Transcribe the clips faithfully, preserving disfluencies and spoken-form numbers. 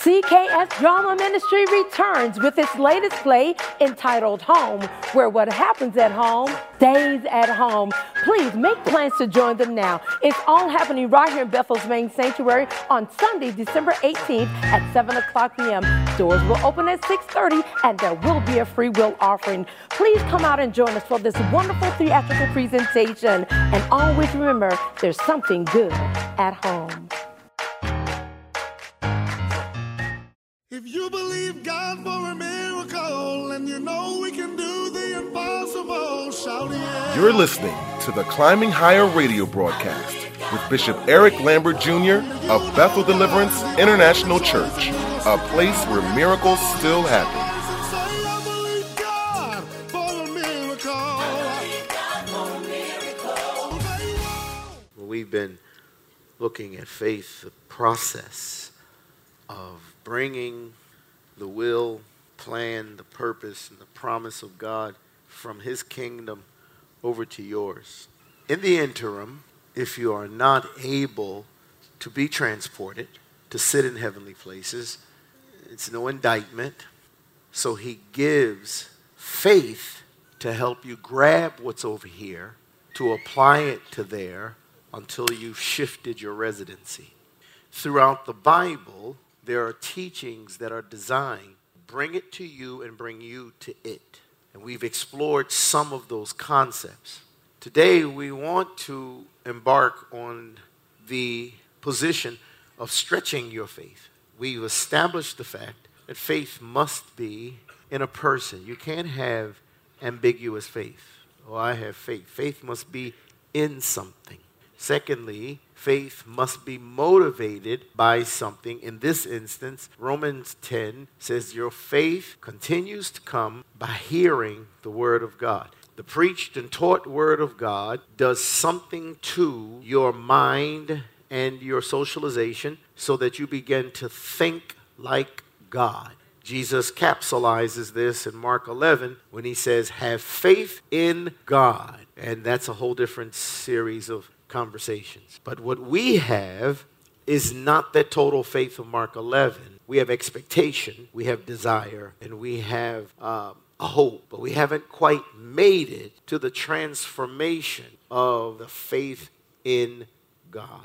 C K S Drama Ministry returns with its latest play entitled Home, where what happens at home stays at home. Please make plans to join them now. It's all happening right here in Bethel's main sanctuary on Sunday, December eighteenth at seven o'clock p.m. Doors will open at six thirty and there will be a free will offering. Please come out and join us for this wonderful theatrical presentation. And always remember, there's something good at home. If you believe God for a miracle and you know we can do the impossible, shout yeah. You're listening to the Climbing Higher radio broadcast with Bishop Eric Lambert Junior of Bethel Deliverance International Church, a place where miracles still happen. We've been looking at faith, the process of bringing the will, plan, the purpose, and the promise of God from his kingdom over to yours. In the interim, if you are not able to be transported, to sit in heavenly places, it's no indictment. So he gives faith to help you grab what's over here, to apply it to there until you've shifted your residency. Throughout the Bible, there are teachings that are designed to bring it to you and bring you to it. And we've explored some of those concepts. Today, we want to embark on the position of stretching your faith. We've established the fact that faith must be in a person. You can't have ambiguous faith. Oh, I have faith. Faith must be in something. Secondly, faith must be motivated by something. In this instance, Romans ten says your faith continues to come by hearing the word of God. The preached and taught word of God does something to your mind and your socialization so that you begin to think like God. Jesus capsulizes this in Mark eleven when he says, have faith in God. And that's a whole different series of conversations. But what we have is not that total faith of Mark eleven. We have expectation, we have desire, and we have um, a hope. But we haven't quite made it to the transformation of the faith in God.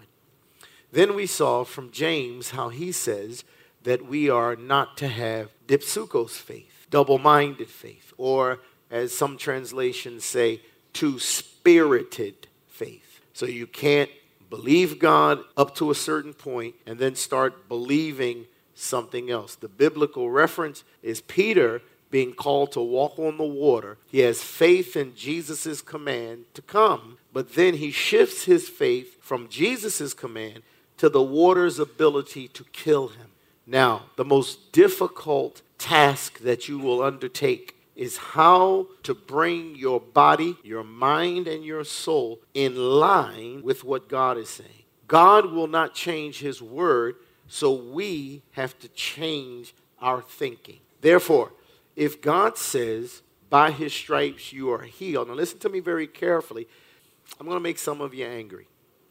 Then we saw from James how he says that we are not to have dipsukos faith, double-minded faith, or as some translations say, two-spirited faith. So you can't believe God up to a certain point and then start believing something else. The biblical reference is Peter being called to walk on the water. He has faith in Jesus' command to come, but then he shifts his faith from Jesus' command to the water's ability to kill him. Now, the most difficult task that you will undertake is how to bring your body, your mind, and your soul in line with what God is saying. God will not change his word, so we have to change our thinking. Therefore, if God says, by his stripes you are healed, now listen to me very carefully. I'm going to make some of you angry.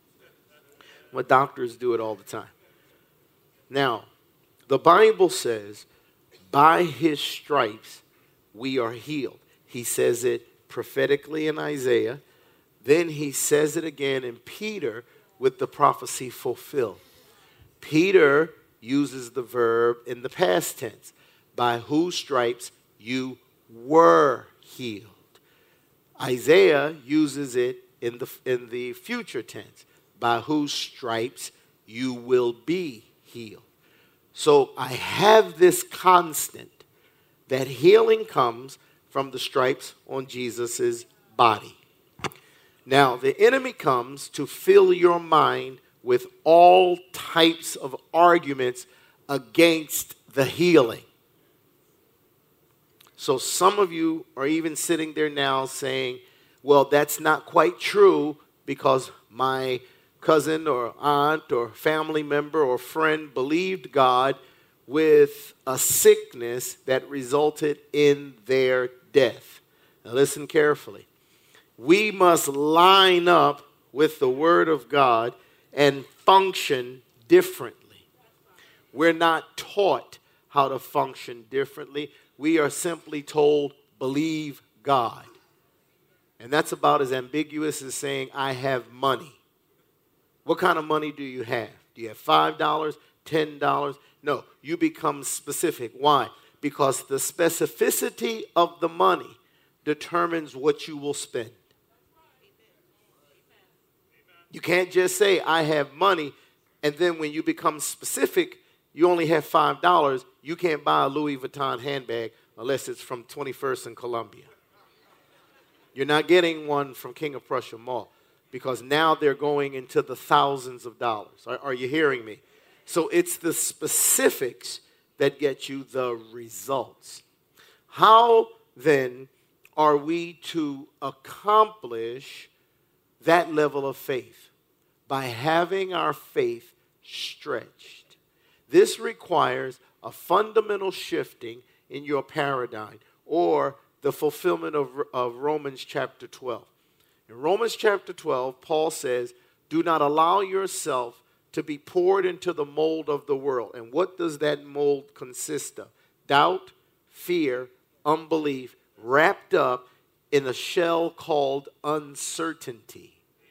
Well, doctors do it all the time. Now, the Bible says, by his stripes we are healed. He says it prophetically in Isaiah. Then he says it again in Peter with the prophecy fulfilled. Peter uses the verb in the past tense, by whose stripes you were healed. Isaiah uses it in the, in the future tense, by whose stripes you will be healed. So I have this constant that healing comes from the stripes on Jesus' body. Now, the enemy comes to fill your mind with all types of arguments against the healing. So some of you are even sitting there now saying, well, that's not quite true because my cousin or aunt or family member or friend believed God with a sickness that resulted in their death. Now listen carefully. We must line up with the Word of God and function differently. We're not taught how to function differently. We are simply told, believe God. And that's about as ambiguous as saying, I have money. What kind of money do you have? Do you have five dollars, ten dollars? No, you become specific. Why? Because the specificity of the money determines what you will spend. You can't just say, I have money, and then when you become specific, you only have five dollars. You can't buy a Louis Vuitton handbag unless it's from twenty-first and Columbia. You're not getting one from King of Prussia Mall because now they're going into the thousands of dollars. Are, are you hearing me? So it's the specifics that get you the results. How then are we to accomplish that level of faith? By having our faith stretched. This requires a fundamental shifting in your paradigm, or the fulfillment of, of Romans chapter twelve. In Romans chapter twelve, Paul says, do not allow yourself to be poured into the mold of the world. And what does that mold consist of? Doubt, fear, unbelief, wrapped up in a shell called uncertainty.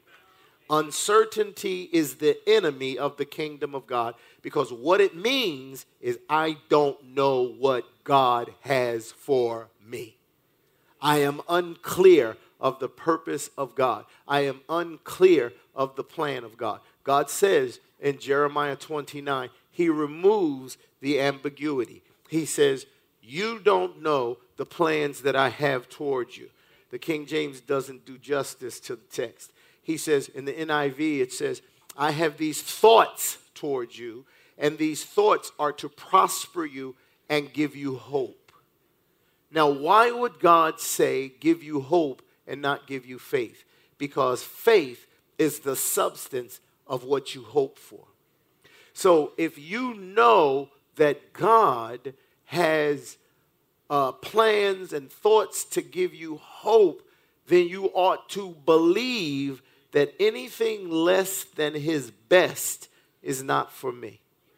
Uncertainty is the enemy of the kingdom of God, because what it means is I don't know what God has for me. I am unclear of the purpose of God. I am unclear of the plan of God. God says in Jeremiah twenty-nine, he removes the ambiguity. He says, you don't know the plans that I have towards you. The King James doesn't do justice to the text. He says, in the N I V, it says, I have these thoughts towards you, and these thoughts are to prosper you and give you hope. Now, why would God say give you hope and not give you faith? Because faith is the substance of what you hope for. So if you know that God has uh, plans and thoughts to give you hope, then you ought to believe that anything less than his best is not for me.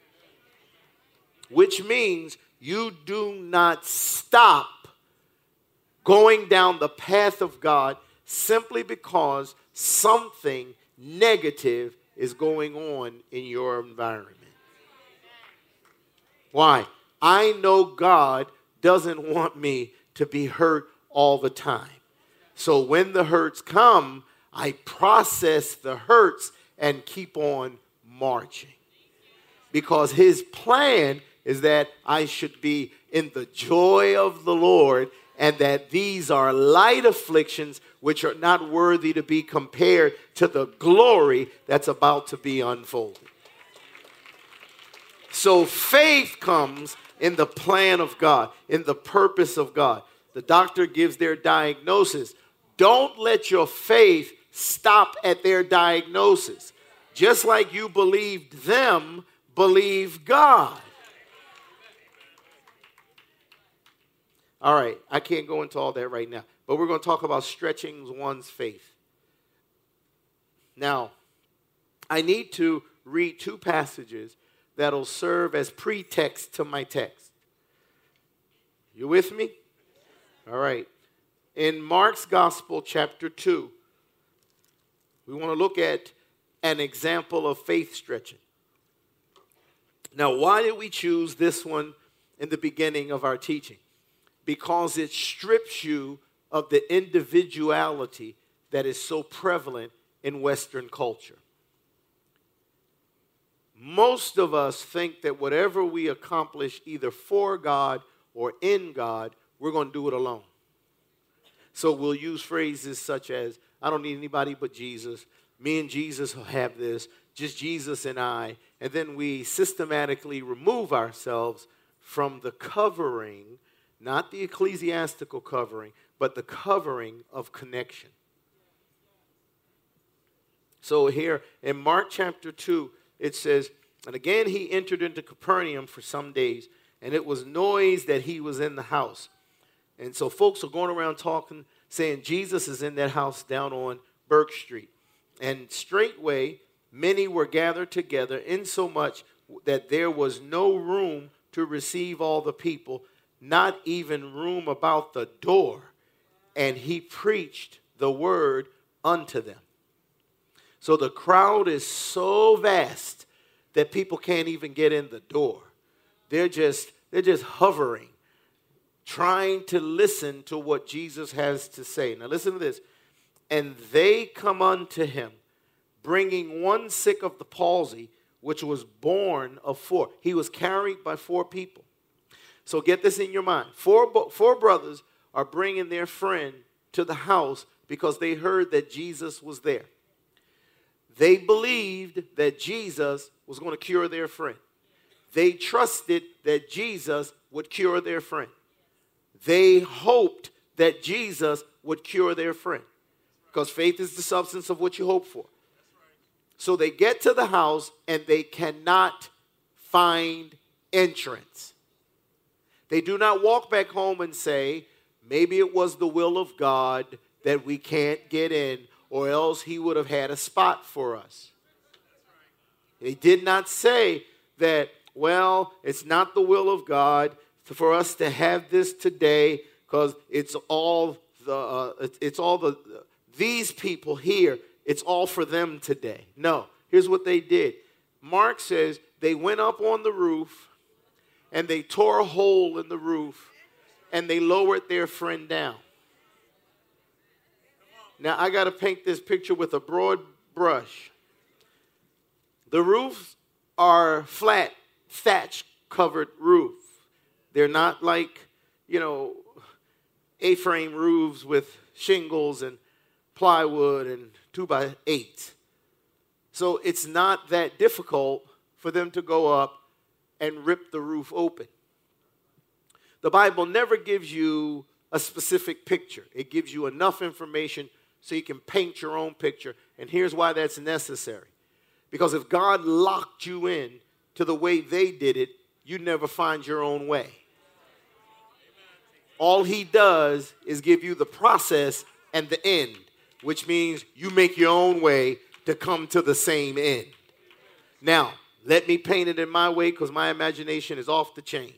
Which means you do not stop going down the path of God simply because something negative is going on in your environment. Why? I know God doesn't want me to be hurt all the time. So when the hurts come, I process the hurts and keep on marching. Because his plan is that I should be in the joy of the Lord, and that these are light afflictions which are not worthy to be compared to the glory that's about to be unfolded. So faith comes in the plan of God, in the purpose of God. The doctor gives their diagnosis. Don't let your faith stop at their diagnosis. Just like you believed them, believe God. All right, I can't go into all that right now, but we're going to talk about stretching one's faith. Now, I need to read two passages that'll serve as pretext to my text. You with me? All right. In Mark's Gospel, chapter two, we want to look at an example of faith stretching. Now, why did we choose this one in the beginning of our teaching? Because it strips you of the individuality that is so prevalent in Western culture. Most of us think that whatever we accomplish either for God or in God, we're going to do it alone. So we'll use phrases such as, I don't need anybody but Jesus. Me and Jesus will have this. Just Jesus and I. And then we systematically remove ourselves from the covering, not the ecclesiastical covering, but the covering of connection. So here in Mark chapter two, it says, and again he entered into Capernaum for some days, and it was noise that he was in the house. And so folks are going around talking, saying Jesus is in that house down on Burke Street. And straightway many were gathered together, insomuch that there was no room to receive all the people, not even room about the door. And he preached the word unto them. So the crowd is so vast that people can't even get in the door. They're just, they're just hovering, trying to listen to what Jesus has to say. Now listen to this. And they come unto him, bringing one sick of the palsy, which was born of four. He was carried by four people. So get this in your mind. Four, four brothers are bringing their friend to the house because they heard that Jesus was there. They believed that Jesus was going to cure their friend. They trusted that Jesus would cure their friend. They hoped that Jesus would cure their friend. Because faith is the substance of what you hope for. So they get to the house and they cannot find entrance. They do not walk back home and say, maybe it was the will of God that we can't get in, or else he would have had a spot for us. They did not say that, well, it's not the will of God for us to have this today because it's all the uh, it's all the these people here, it's all for them today. No, here's what they did. Mark says they went up on the roof and they tore a hole in the roof and they lowered their friend down. Now, I got to paint this picture with a broad brush. The roofs are flat, thatch-covered roofs. They're not like, you know, A-frame roofs with shingles and plywood and two by eight. So it's not that difficult for them to go up and rip the roof open. The Bible never gives you a specific picture. It gives you enough information so you can paint your own picture. And here's why that's necessary. Because if God locked you in to the way they did it, you'd never find your own way. All he does is give you the process and the end, which means you make your own way to come to the same end. Now, let me paint it in my way because my imagination is off the chain.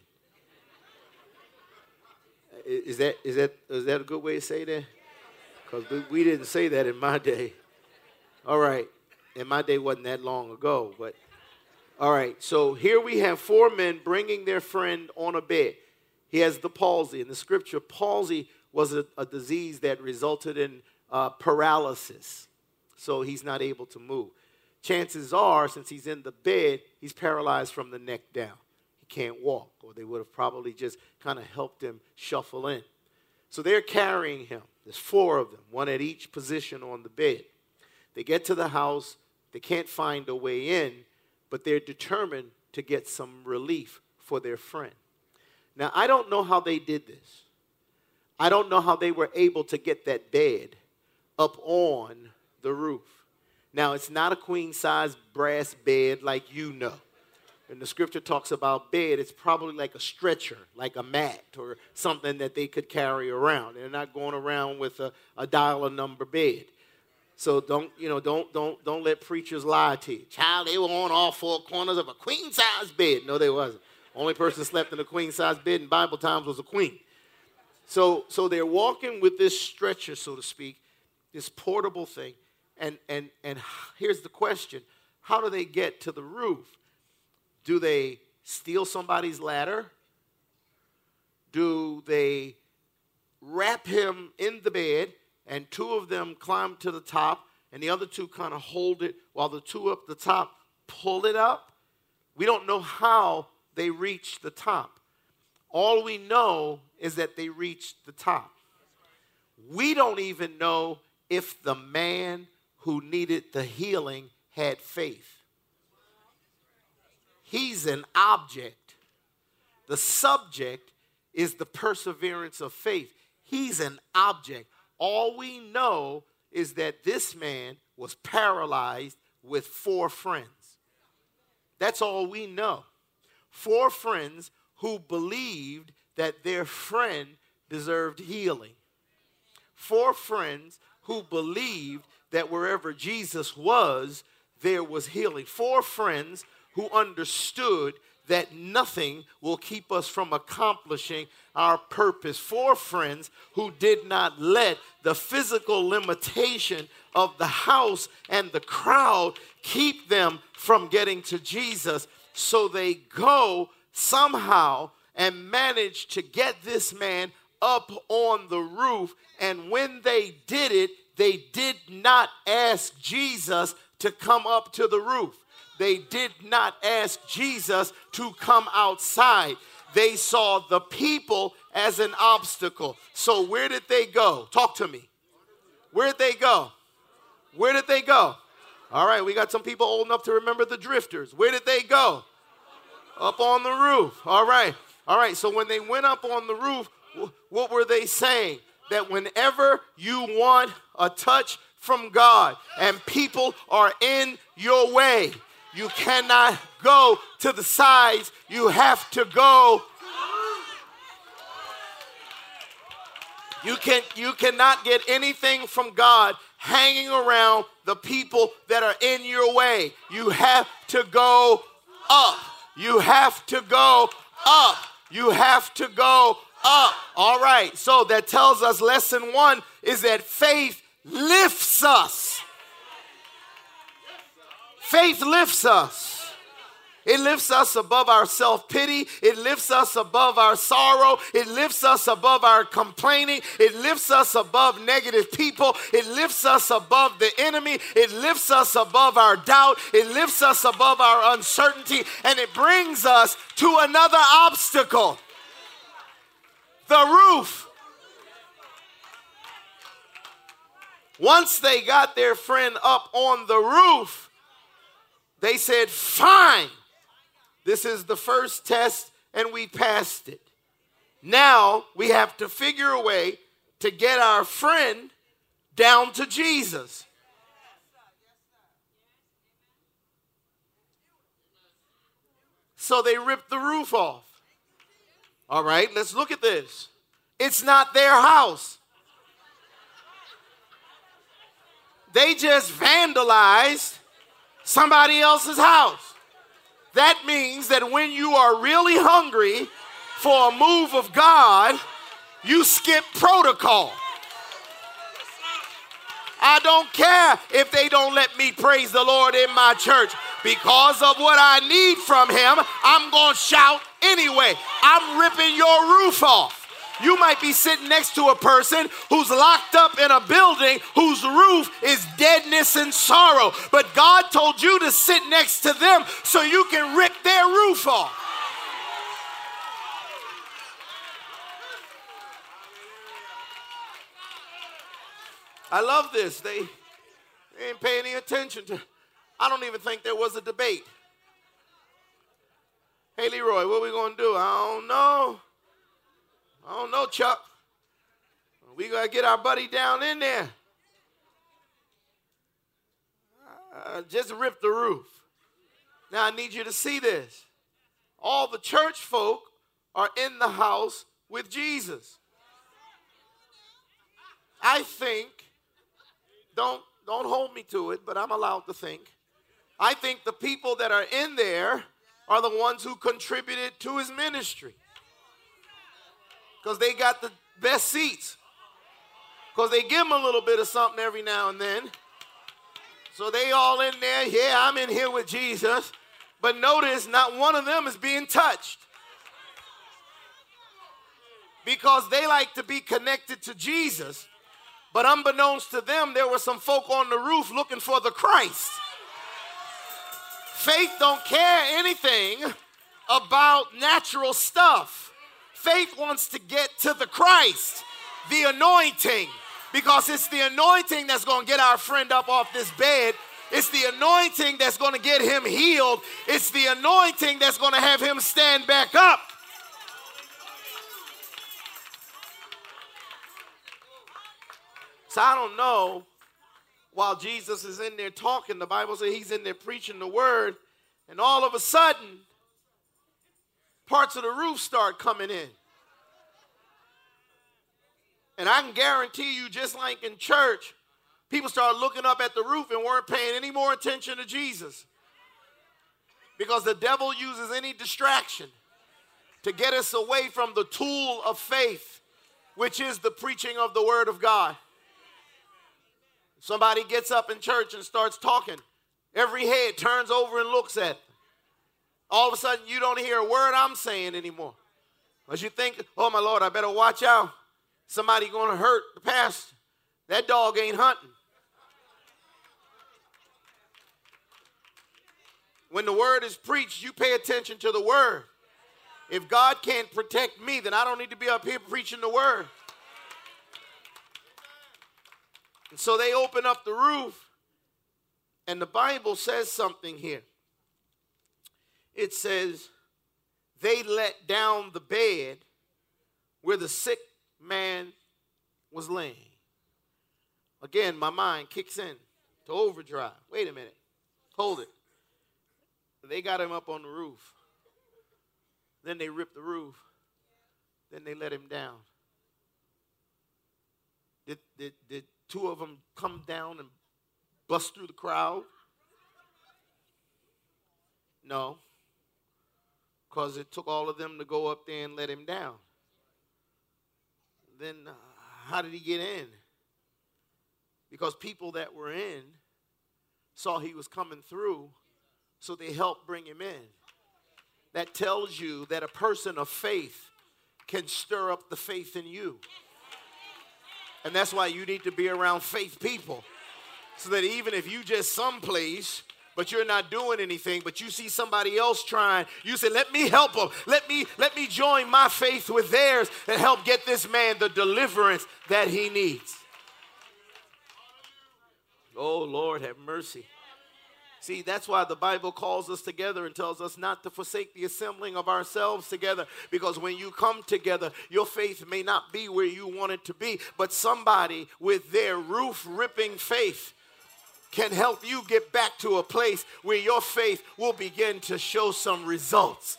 Is that, is that, is that a good way to say that? Because we didn't say that in my day. All right. And my day wasn't that long ago. But all right. So here we have four men bringing their friend on a bed. He has the palsy. In the scripture, palsy was a, a disease that resulted in uh, paralysis. So he's not able to move. Chances are, since he's in the bed, he's paralyzed from the neck down. He can't walk. Or they would have probably just kind of helped him shuffle in. So they're carrying him. There's four of them, one at each position on the bed. They get to the house. They can't find a way in, but they're determined to get some relief for their friend. Now, I don't know how they did this. I don't know how they were able to get that bed up on the roof. Now, it's not a queen-size brass bed like you know. And the scripture talks about bed, it's probably like a stretcher, like a mat or something that they could carry around. They're not going around with a, a dial number bed. So don't, you know, don't, don't, don't let preachers lie to you. Child, they were on all four corners of a queen-size bed. No, they wasn't. Only person slept in a queen-size bed in Bible times was a queen. So, so they're walking with this stretcher, so to speak, this portable thing. And, and, and here's the question. How do they get to the roof? Do they steal somebody's ladder? Do they wrap him in the bed and two of them climb to the top and the other two kind of hold it while the two up the top pull it up? We don't know how they reached the top. All we know is that they reached the top. We don't even know if the man who needed the healing had faith. He's an object. The subject is the perseverance of faith. He's an object. All we know is that this man was paralyzed with four friends. That's all we know. Four friends who believed that their friend deserved healing. Four friends who believed that wherever Jesus was, there was healing. Four friends who understood that nothing will keep us from accomplishing our purpose. Four friends who did not let the physical limitation of the house and the crowd keep them from getting to Jesus. So they go somehow and manage to get this man up on the roof. And when they did it, they did not ask Jesus to come up to the roof. They did not ask Jesus to come outside. They saw the people as an obstacle. So where did they go? Talk to me. Where did they go? Where did they go? All right, we got some people old enough to remember the Drifters. Where did they go? Up on the roof. All right. All right, so when they went up on the roof, what were they saying? That whenever you want a touch from God and people are in your way, you cannot go to the sides. You have to go. You can you cannot get anything from God hanging around the people that are in your way. You have to go up. You have to go up. You have to go up. All right. So that tells us lesson one is that faith lifts us. Faith lifts us. It lifts us above our self-pity. It lifts us above our sorrow. It lifts us above our complaining. It lifts us above negative people. It lifts us above the enemy. It lifts us above our doubt. It lifts us above our uncertainty. And it brings us to another obstacle. The roof. Once they got their friend up on the roof, they said, fine, this is the first test and we passed it. Now we have to figure a way to get our friend down to Jesus. So they ripped the roof off. All right, let's look at this. It's not their house. They just vandalized somebody else's house. That means that when you are really hungry for a move of God, you skip protocol. I don't care if they don't let me praise the Lord in my church. Because of what I need from him, I'm going to shout anyway. I'm ripping your roof off. You might be sitting next to a person who's locked up in a building whose roof is deadness and sorrow. But God told you to sit next to them so you can rip their roof off. I love this. They, they ain't paying any attention to. I don't even think there was a debate. Hey, Leroy, what are we going to do? I don't know. I don't know, Chuck. We got to get our buddy down in there. Uh, just rip the roof. Now, I need you to see this. All the church folk are in the house with Jesus. I think, don't, don't hold me to it, but I'm allowed to think. I think the people that are in there are the ones who contributed to his ministry. Because they got the best seats. Because they give them a little bit of something every now and then. So they all in there, yeah, I'm in here with Jesus. But notice not one of them is being touched. Because they like to be connected to Jesus. But unbeknownst to them, there were some folk on the roof looking for the Christ. Faith don't care anything about natural stuff. Faith wants to get to the Christ, the anointing, because it's the anointing that's going to get our friend up off this bed. It's the anointing that's going to get him healed. It's the anointing that's going to have him stand back up. So I don't know, while Jesus is in there talking, the Bible says he's in there preaching the word, and all of a sudden, parts of the roof start coming in. And I can guarantee you, just like in church, people started looking up at the roof and weren't paying any more attention to Jesus. Because the devil uses any distraction to get us away from the tool of faith, which is the preaching of the word of God. Somebody gets up in church and starts talking. Every head turns over and looks at them. All of a sudden, you don't hear a word I'm saying anymore. Because you think, oh, my Lord, I better watch out. Somebody going to hurt the pastor. That dog ain't hunting. When the word is preached, you pay attention to the word. If God can't protect me, then I don't need to be up here preaching the word. And so they open up the roof, and the Bible says something here. It says, they let down the bed where the sick man was laying. Again, my mind kicks in to overdrive. Wait a minute. Hold it. They got him up on the roof. Then they ripped the roof. Then they let him down. Did, did, did two of them come down and bust through the crowd? No. Because it took all of them to go up there and let him down. Then uh, how did he get in? Because people that were in saw he was coming through, so they helped bring him in. That tells you that a person of faith can stir up the faith in you. And that's why you need to be around faith people. So that even if you just someplace, but you're not doing anything, but you see somebody else trying, you say, let me help them. Let me, let me join my faith with theirs and help get this man the deliverance that he needs. Oh, Lord, have mercy. See, that's why the Bible calls us together and tells us not to forsake the assembling of ourselves together. Because when you come together, your faith may not be where you want it to be, but somebody with their roof-ripping faith can help you get back to a place where your faith will begin to show some results.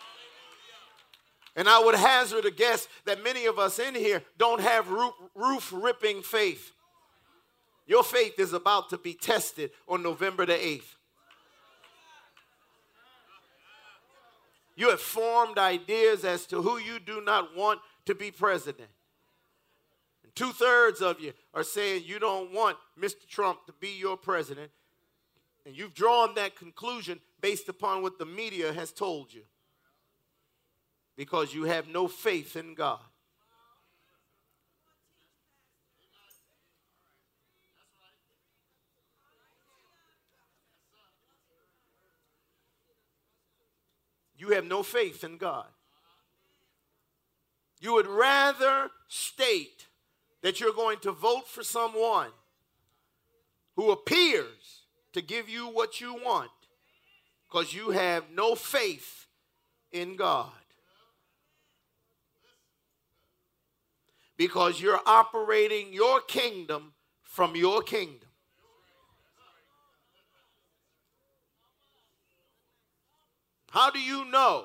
And I would hazard a guess that many of us in here don't have roof-ripping faith. Your faith is about to be tested on November the eighth. You have formed ideas as to who you do not want to be president. And two-thirds of you are saying you don't want Mister Trump to be your president. And you've drawn that conclusion based upon what the media has told you. Because you have no faith in God. You have no faith in God. You would rather state that you're going to vote for someone who appears to give you what you want because you have no faith in God. Because you're operating your kingdom from your kingdom. How do you know?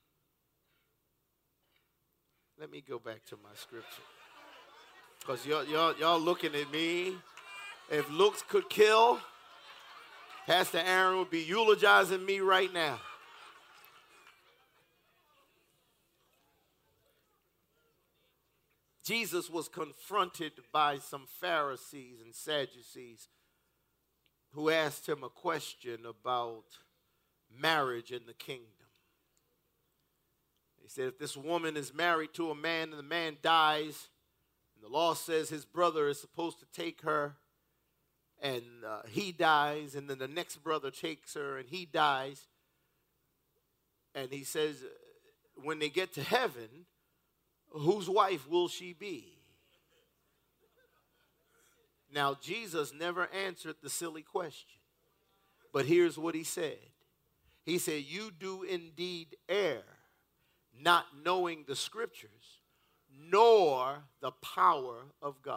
Let me go back to my scripture. Because y'all, y'all, y'all looking at me. If looks could kill, Pastor Aaron would be eulogizing me right now. Jesus was confronted by some Pharisees and Sadducees who asked him a question about marriage in the kingdom. He said, if this woman is married to a man and the man dies, and the law says his brother is supposed to take her, and uh, he dies, and then the next brother takes her, and he dies, and he says, when they get to heaven, whose wife will she be? Now, Jesus never answered the silly question, but here's what he said. He said, you do indeed err, not knowing the scriptures, nor the power of God.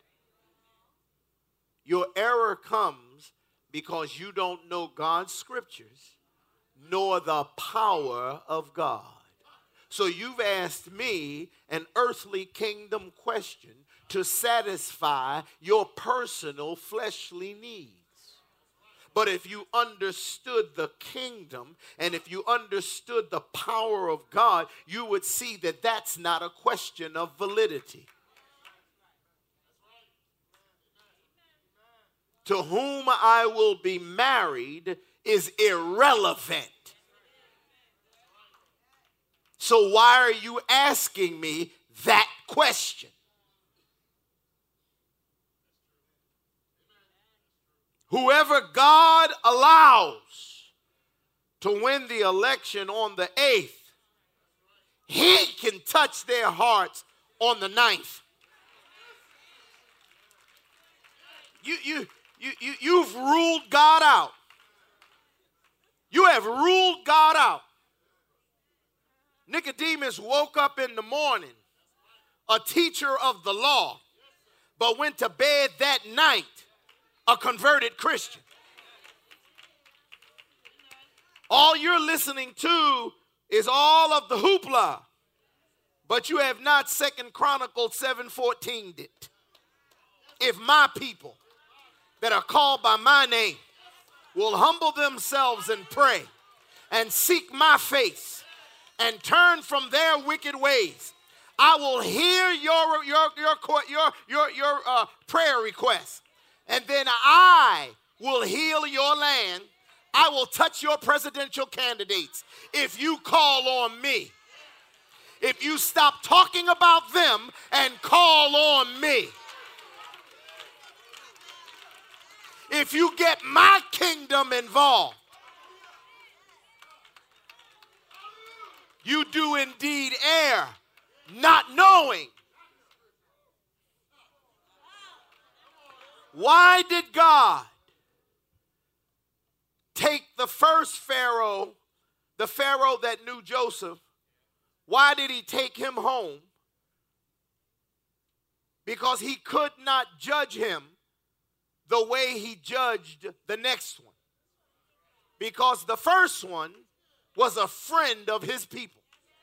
Your error comes because you don't know God's scriptures, nor the power of God. So you've asked me an earthly kingdom question to satisfy your personal fleshly needs. But if you understood the kingdom and if you understood the power of God, you would see that that's not a question of validity. To whom I will be married is irrelevant. So why are you asking me that question? Whoever God allows to win the election on the eighth, he can touch their hearts on the ninth. You, you, you, you, you've ruled God out. You have ruled God out. Nicodemus woke up in the morning, a teacher of the law, but went to bed that night a converted Christian. All you're listening to is all of the hoopla, but you have not Second Chronicles seven fourteen it. If my people that are called by my name will humble themselves and pray and seek my face and turn from their wicked ways, I will hear your your your your your, your uh, prayer requests. And then I will heal your land. I will touch your presidential candidates if you call on me. If you stop talking about them and call on me. If you get my kingdom involved. You do indeed err, not knowing. Why did God take the first Pharaoh, the Pharaoh that knew Joseph, why did he take him home? Because he could not judge him the way he judged the next one. Because the first one was a friend of his people.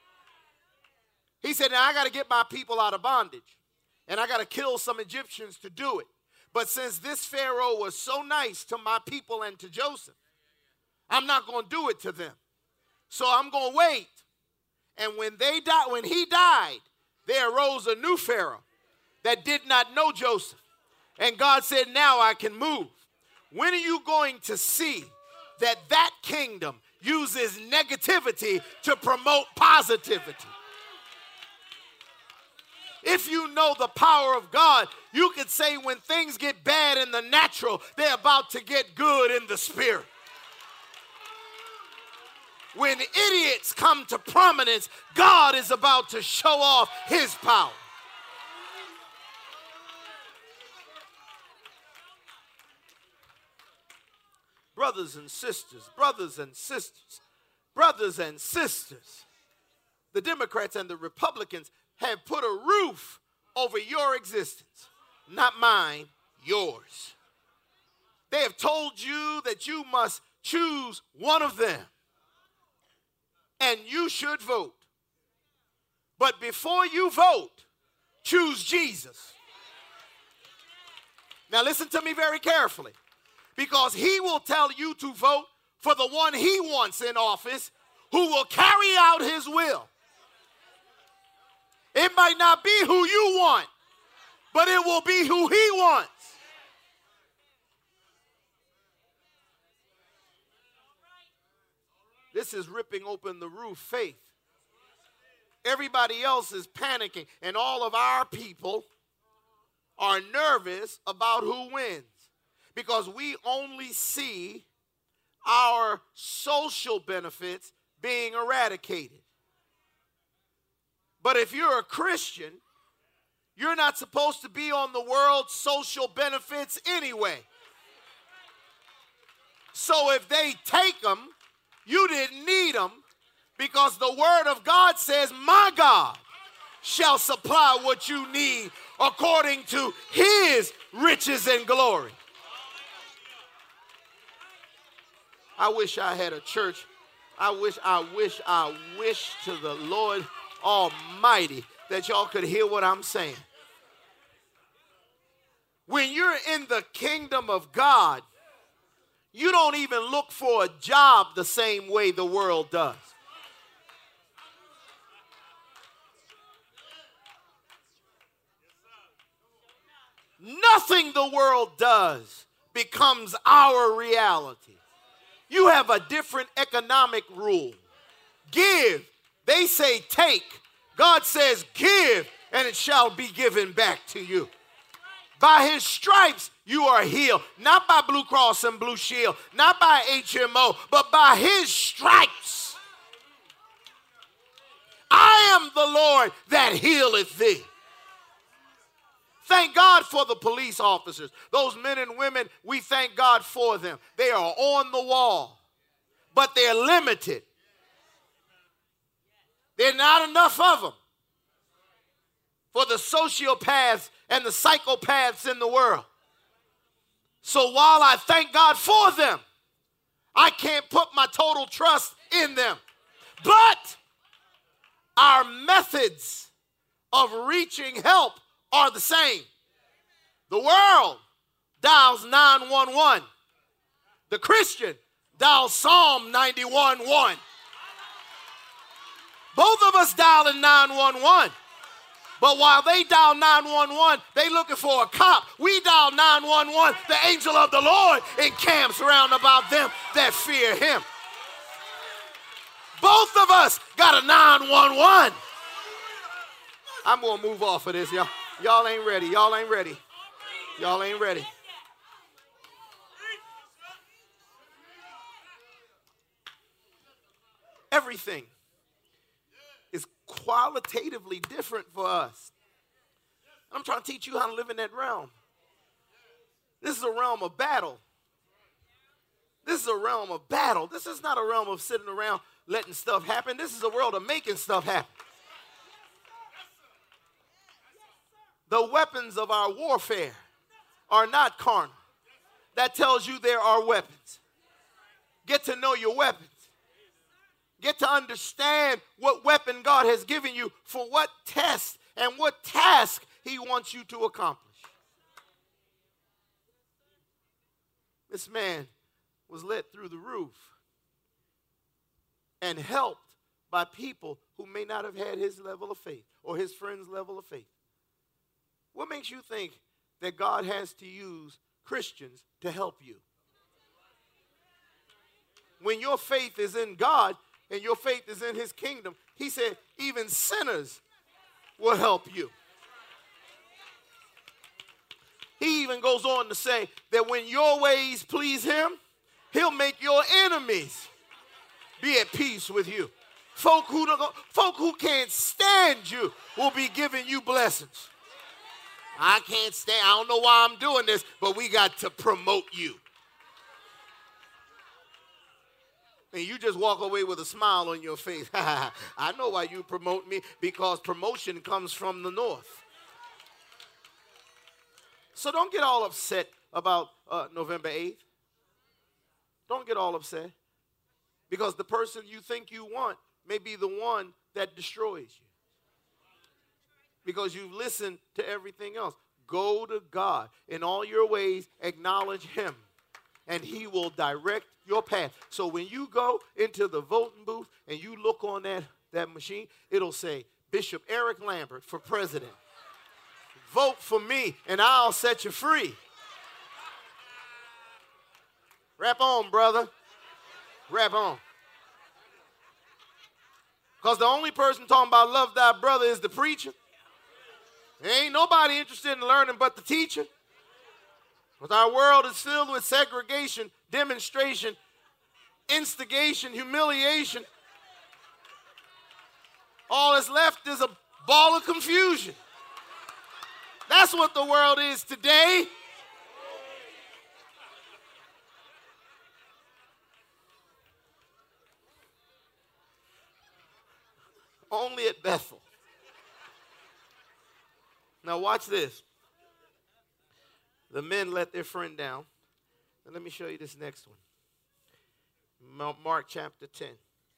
He said, now I got to get my people out of bondage, and I got to kill some Egyptians to do it. But since this Pharaoh was so nice to my people and to Joseph, I'm not going to do it to them. So I'm going to wait. And when they died, when he died, there arose a new Pharaoh that did not know Joseph. And God said, now I can move. When are you going to see that that kingdom uses negativity to promote positivity? If you know the power of God, you could say when things get bad in the natural, they're about to get good in the spirit. When idiots come to prominence, God is about to show off his power. Brothers and sisters, brothers and sisters, brothers and sisters, the Democrats and the Republicans have put a roof over your existence. Not mine, yours. They have told you that you must choose one of them. And you should vote. But before you vote, choose Jesus. Now listen to me very carefully. Because he will tell you to vote for the one he wants in office who will carry out his will. It might not be who you want, but it will be who he wants. This is ripping open the roof faith. Everybody else is panicking, and all of our people are nervous about who wins because we only see our social benefits being eradicated. But if you're a Christian, you're not supposed to be on the world's social benefits anyway. So if they take them, you didn't need them because the word of God says, my God shall supply what you need according to his riches and glory. I wish I had a church. I wish, I wish, I wish to the Lord Almighty that y'all could hear what I'm saying. When you're in the kingdom of God, You don't even look for a job the same way the world does. Nothing the world does becomes our reality. You have a different economic rule. Give. They say take. God says give, and it shall be given back to you. By his stripes, you are healed. Not by Blue Cross and Blue Shield, not by H M O, but by his stripes. I am the Lord that healeth thee. Thank God for the police officers. Those men and women, we thank God for them. They are on the wall, but they're limited. There are not enough of them for the sociopaths and the psychopaths in the world. So while I thank God for them, I can't put my total trust in them. But our methods of reaching help are the same. The world dials nine one one. The Christian dials Psalm ninety-one one. Both of us dialing nine one one. But while they dial nine one one, they looking for a cop. We dial nine one one. The angel of the Lord encamps round about them that fear him. Both of us got a nine one one. I'm going to move off of this, y'all. Y'all ain't ready. Y'all ain't ready. Y'all ain't ready. Everything is qualitatively different for us. I'm trying to teach you how to live in that realm. This is a realm of battle. This is a realm of battle. This is not a realm of sitting around letting stuff happen. This is a world of making stuff happen. The weapons of our warfare are not carnal. That tells you there are weapons. Get to know your weapons. Get to understand what weapon God has given you for what test and what task he wants you to accomplish. This man was let through the roof and helped by people who may not have had his level of faith or his friend's level of faith. What makes you think that God has to use Christians to help you? When your faith is in God and your faith is in his kingdom, he said, even sinners will help you. He even goes on to say that when your ways please him, he'll make your enemies be at peace with you. Folk who, don't, folk who can't stand you will be giving you blessings. I can't stand, I don't know why I'm doing this, but we got to promote you. And you just walk away with a smile on your face. I know why you promote me, because promotion comes from the north. So don't get all upset about uh, November eighth. Don't get all upset, because the person you think you want may be the one that destroys you, because you've listened to everything else. Go to God. In all your ways, acknowledge him, and he will direct your path. So when you go into the voting booth and you look on that, that machine, it'll say, Bishop Eric Lambert for president. Vote for me, and I'll set you free. Rap on, brother. Rap on. Because the only person talking about love thy brother is the preacher. There ain't nobody interested in learning but the teacher. Because our world is filled with segregation, demonstration, instigation, humiliation. All that's left is a ball of confusion. That's what the world is today. Only at Bethel. Now watch this. The men let their friend down. And let me show you this next one. Mark chapter ten,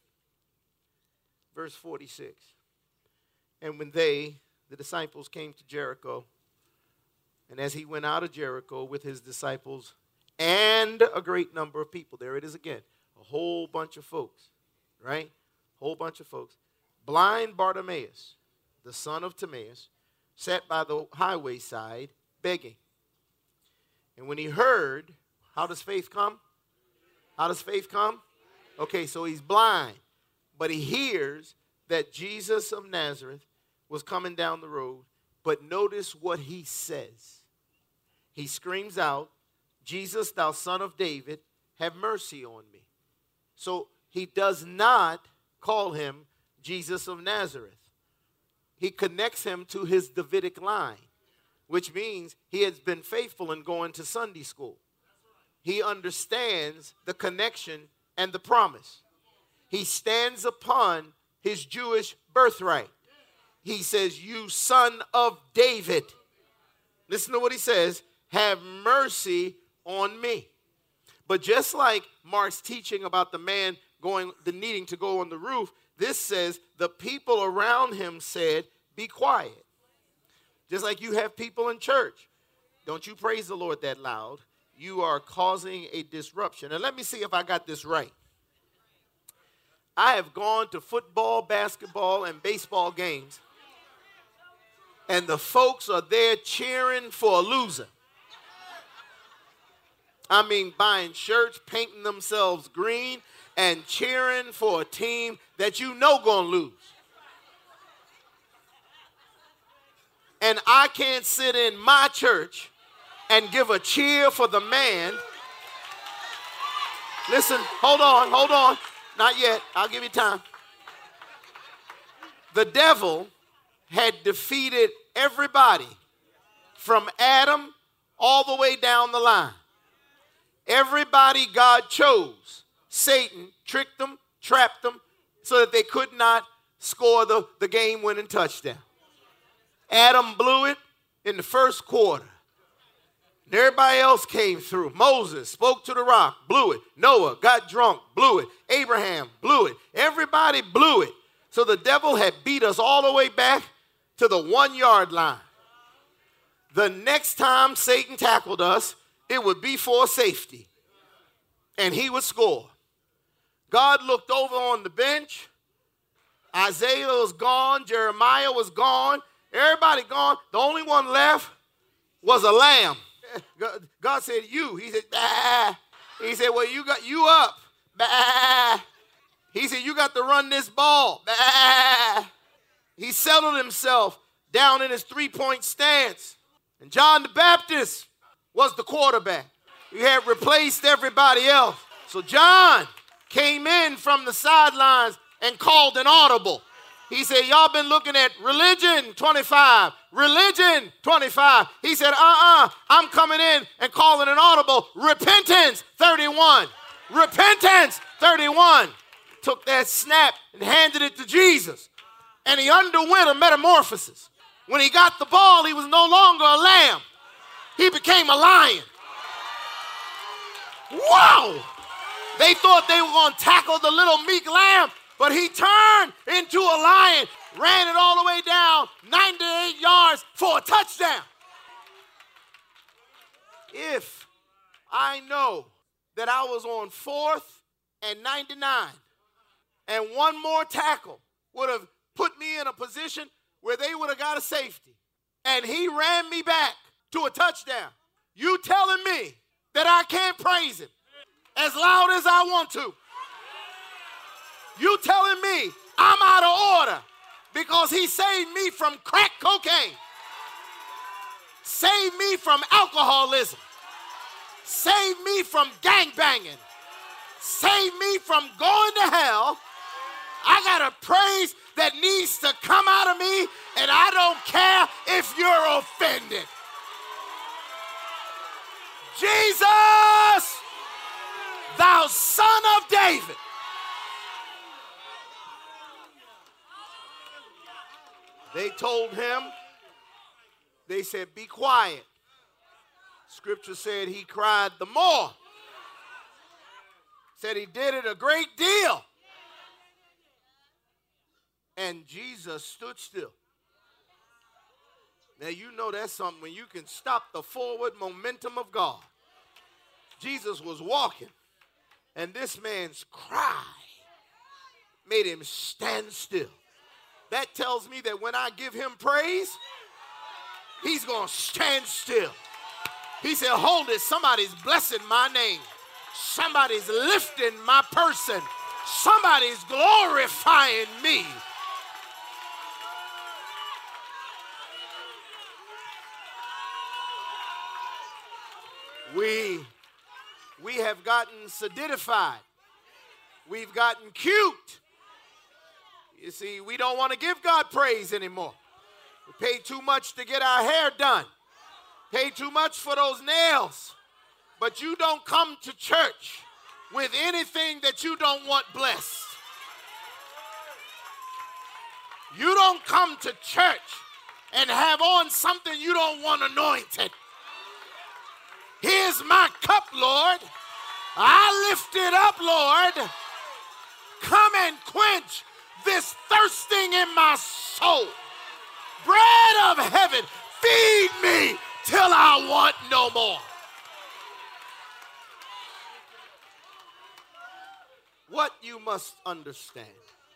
verse forty-six. And when they, the disciples, came to Jericho, and as he went out of Jericho with his disciples and a great number of people. There it is again. A whole bunch of folks, right? Whole bunch of folks. Blind Bartimaeus, the son of Timaeus, sat by the highway side begging. And when he heard, how does faith come? How does faith come? Okay, so he's blind, but he hears that Jesus of Nazareth was coming down the road. But notice what he says. He screams out, Jesus, thou son of David, have mercy on me. So he does not call him Jesus of Nazareth. He connects him to his Davidic line, which means he has been faithful in going to Sunday school. He understands the connection and the promise. He stands upon his Jewish birthright. He says, you son of David. Listen to what he says. Have mercy on me. But just like Mark's teaching about the man going, the needing to go on the roof, this says the people around him said, be quiet. Just like you have people in church. Don't you praise the Lord that loud. You are causing a disruption. And let me see if I got this right. I have gone to football, basketball, and baseball games, and the folks are there cheering for a loser. I mean, buying shirts, painting themselves green, and cheering for a team that you know gonna lose. And I can't sit in my church and give a cheer for the man. Listen, hold on, hold on. Not yet. I'll give you time. The devil had defeated everybody from Adam all the way down the line. Everybody God chose, Satan tricked them, trapped them, so that they could not score the, the game-winning touchdown. Adam blew it in the first quarter. And everybody else came through. Moses spoke to the rock, blew it. Noah got drunk, blew it. Abraham blew it. Everybody blew it. So the devil had beat us all the way back to the one-yard line. The next time Satan tackled us, it would be for safety. And he would score. God looked over on the bench. Isaiah was gone. Jeremiah was gone. Everybody gone. The only one left was a lamb. God said, you. He said, bah. He said, well, you got you up. Bah. He said, you got to run this ball. Bah. He settled himself down in his three-point stance. And John the Baptist was the quarterback. He had replaced everybody else. So John came in from the sidelines and called an audible. He said, y'all been looking at religion, twenty-five. Religion, twenty-five. He said, uh-uh, I'm coming in and calling an audible. Repentance, thirty-one. Repentance, thirty-one. Took that snap and handed it to Jesus. And he underwent a metamorphosis. When he got the ball, he was no longer a lamb. He became a lion. Wow! They thought they were going to tackle the little meek lamb, but he turned into a lion, ran it all the way down, ninety-eight yards for a touchdown. If I know that I was on fourth and ninety-nine, and one more tackle would have put me in a position where they would have got a safety, and he ran me back to a touchdown, you telling me that I can't praise him as loud as I want to? You telling me I'm out of order because he saved me from crack cocaine, saved me from alcoholism, saved me from gangbanging, saved me from going to hell? I got a praise that needs to come out of me, and I don't care if you're offended. Jesus, thou son of David. They told him, they said, be quiet. Scripture said he cried the more. Said he did it a great deal. And Jesus stood still. Now you know that's something when you can stop the forward momentum of God. Jesus was walking, and this man's cry made him stand still. That tells me that when I give him praise, he's going to stand still. He said, hold it, somebody's blessing my name. Somebody's lifting my person. Somebody's glorifying me. We, we have gotten solidified. We've gotten cute. You see, we don't want to give God praise anymore. We pay too much to get our hair done. Pay too much for those nails. But you don't come to church with anything that you don't want blessed. You don't come to church and have on something you don't want anointed. Here's my cup, Lord. I lift it up, Lord. Come and quench this thirsting in my soul. Bread of heaven, feed me till I want no more. What you must understand,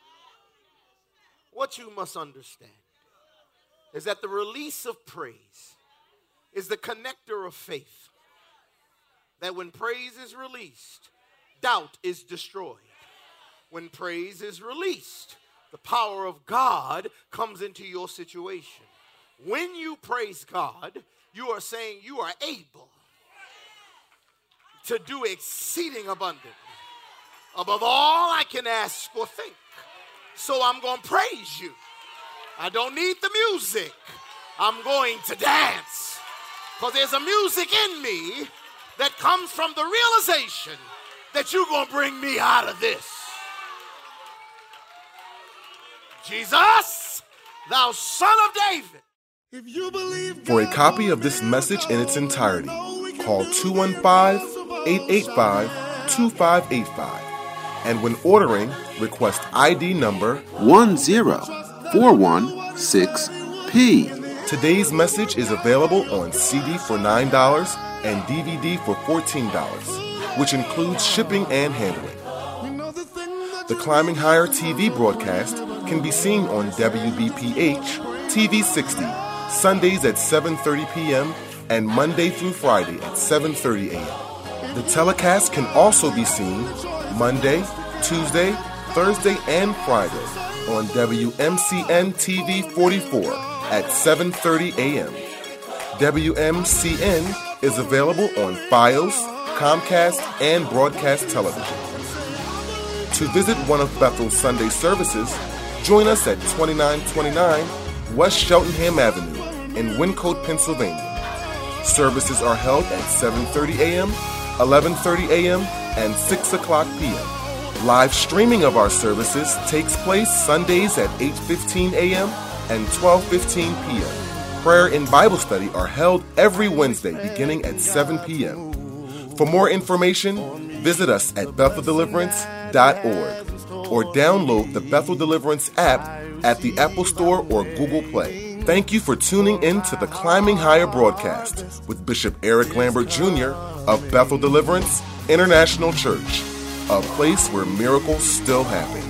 what you must understand is that the release of praise is the connector of faith. That when praise is released, doubt is destroyed. When praise is released, the power of God comes into your situation. When you praise God, you are saying you are able to do exceeding abundantly above all I can ask or think. So I'm going to praise you. I don't need the music. I'm going to dance. Because there's a music in me that comes from the realization that you're going to bring me out of this. Jesus, thou son of David. If you believe For a copy of this message in its entirety, call two one five, eight eight five, two five eight five. And when ordering, request I D number one zero four one six P. Today's message is available on C D for nine dollars and D V D for fourteen dollars, which includes shipping and handling. The Climbing Higher T V broadcast can be seen on W B P H T V sixty, Sundays at seven thirty p.m. and Monday through Friday at seven thirty a.m. The telecast can also be seen Monday, Tuesday, Thursday, and Friday on W M C N T V forty-four at seven thirty a.m. W M C N is available on Fios, Comcast, and Broadcast Television. To visit one of Bethel's Sunday services, join us at twenty-nine twenty-nine West Cheltenham Avenue in Wyncote, Pennsylvania. Services are held at seven thirty a.m., eleven thirty a.m., and six o'clock p.m. Live streaming of our services takes place Sundays at eight fifteen a.m. and twelve fifteen p.m. Prayer and Bible study are held every Wednesday beginning at seven p.m. For more information, visit us at bethel deliverance dot org or download the Bethel Deliverance app at the Apple Store or Google Play. Thank you for tuning in to the Climbing Higher broadcast with Bishop Eric Lambert Junior of Bethel Deliverance International Church, a place where miracles still happen.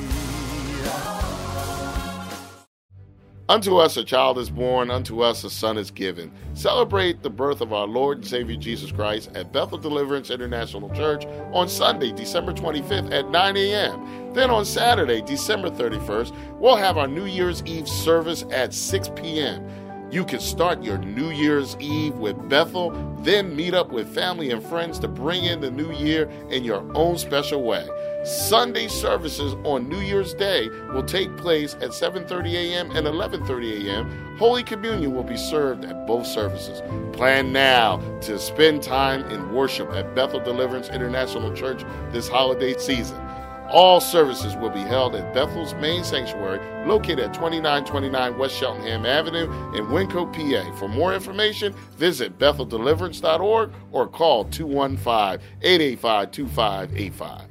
Unto us a child is born, unto us a son is given. Celebrate the birth of our Lord and Savior Jesus Christ at Bethel Deliverance International Church on Sunday, December twenty-fifth at nine a.m. Then on Saturday, December thirty-first, we'll have our New Year's Eve service at six p.m. You can start your New Year's Eve with Bethel, then meet up with family and friends to bring in the new year in your own special way. Sunday services on New Year's Day will take place at seven thirty a.m. and eleven thirty a.m. Holy Communion will be served at both services. Plan now to spend time in worship at Bethel Deliverance International Church this holiday season. All services will be held at Bethel's main sanctuary, located at twenty-nine twenty-nine West Cheltenham Avenue in Wyncote, P A. For more information, visit bethel deliverance dot org or call two one five, eight eight five, two five eight five.